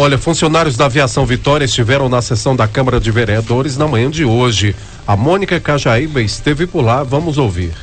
Olha, funcionários da Aviação Vitória estiveram na sessão da Câmara de Vereadores na manhã de hoje. A Mônica Cajaíba esteve por lá, vamos ouvir.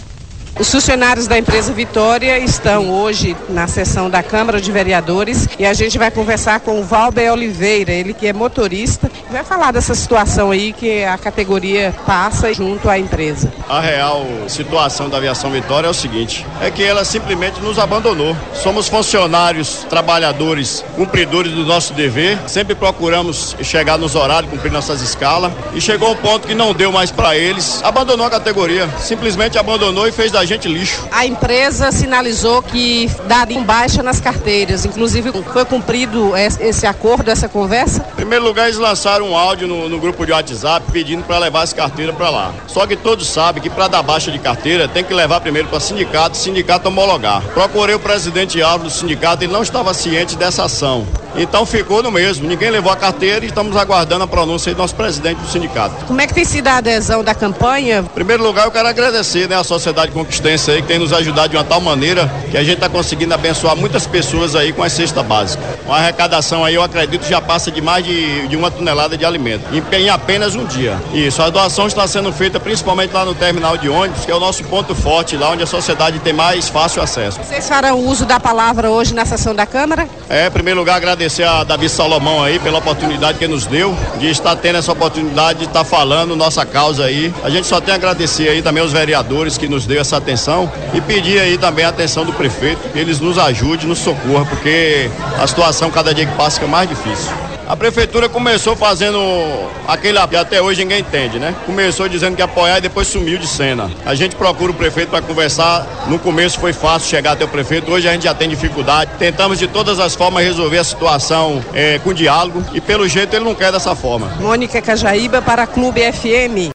Os funcionários da empresa Vitória estão hoje na sessão da Câmara de Vereadores e a gente vai conversar com o Valber Oliveira, ele que é motorista, vai falar dessa situação aí que a categoria passa junto à empresa. A real situação da Aviação Vitória é o seguinte, é que ela simplesmente nos abandonou. Somos funcionários, trabalhadores, cumpridores do nosso dever, sempre procuramos chegar nos horários, cumprir nossas escalas e chegou um ponto que não deu mais para eles, abandonou a categoria, simplesmente abandonou e fez da gente lixo. A empresa sinalizou que daria baixa nas carteiras, inclusive foi cumprido esse acordo, essa conversa? Em primeiro lugar, eles lançaram um áudio no grupo de WhatsApp pedindo para levar as carteiras para lá. Só que todos sabem que para dar baixa de carteira tem que levar primeiro para sindicato homologar. Procurei o presidente Álvaro do sindicato, ele não estava ciente dessa ação. Então ficou no mesmo, ninguém levou a carteira e estamos aguardando a pronúncia do nosso presidente do sindicato. Como é que tem sido a adesão da campanha? Em primeiro lugar, eu quero agradecer, a Sociedade Conquistense aí, que tem nos ajudado de uma tal maneira que a gente está conseguindo abençoar muitas pessoas aí com a cesta básica. Uma arrecadação aí, eu acredito, já passa de mais de 1 tonelada de alimento, em apenas um dia. Isso, a doação está sendo feita principalmente lá no terminal de ônibus, que é o nosso ponto forte, lá onde a sociedade tem mais fácil acesso. Vocês farão uso da palavra hoje na sessão da Câmara? Em primeiro lugar, agradecer a Davi Salomão aí pela oportunidade que nos deu, de estar tendo essa oportunidade de estar falando nossa causa aí. A gente só tem a agradecer aí também aos vereadores que nos deu essa atenção e pedir aí também a atenção do prefeito, que eles nos ajudem, nos socorram, porque a situação cada dia que passa fica mais difícil. A prefeitura começou fazendo aquele que até hoje ninguém entende, Começou dizendo que ia apoiar e depois sumiu de cena. A gente procura o prefeito para conversar. No começo foi fácil chegar até o prefeito, hoje a gente já tem dificuldade. Tentamos de todas as formas resolver a situação com diálogo e pelo jeito ele não quer dessa forma. Mônica Cajaíba para Clube FM.